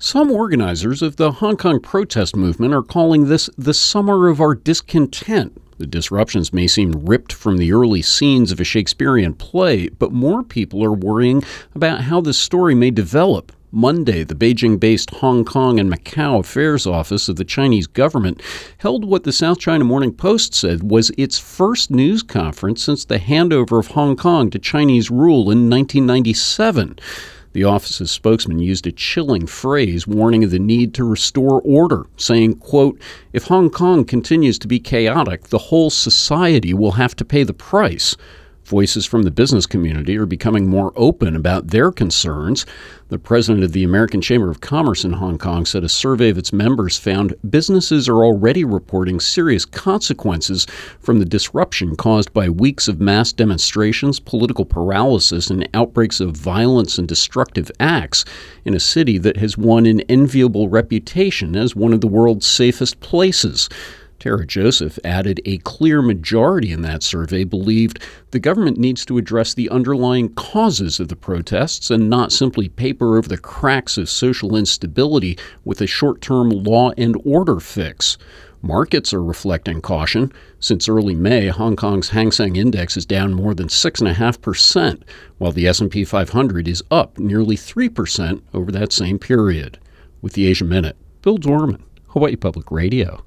Some organizers of the Hong Kong protest movement are calling this the summer of our discontent. The disruptions may seem ripped from the early scenes of a Shakespearean play, but more people are worrying about how this story may develop. Monday, the Beijing-based Hong Kong and Macau Affairs Office of the Chinese government held what the South China Morning Post said was its first news conference since the handover of Hong Kong to Chinese rule in 1997. The office's spokesman used a chilling phrase warning of the need to restore order, saying, quote, "If Hong Kong continues to be chaotic, the whole society will have to pay the price." Voices from the business community are becoming more open about their concerns. The president of the American Chamber of Commerce in Hong Kong said a survey of its members found businesses are already reporting serious consequences from the disruption caused by weeks of mass demonstrations, political paralysis, and outbreaks of violence and destructive acts in a city that has won an enviable reputation as one of the world's safest places. Tara Joseph added a clear majority in that survey believed the government needs to address the underlying causes of the protests and not simply paper over the cracks of social instability with a short-term law and order fix. Markets are reflecting caution. Since early May, Hong Kong's Hang Seng Index is down more than 6.5%, while the S&P 500 is up nearly 3% over that same period. With the Asia Minute, Bill Dorman, Hawaii Public Radio.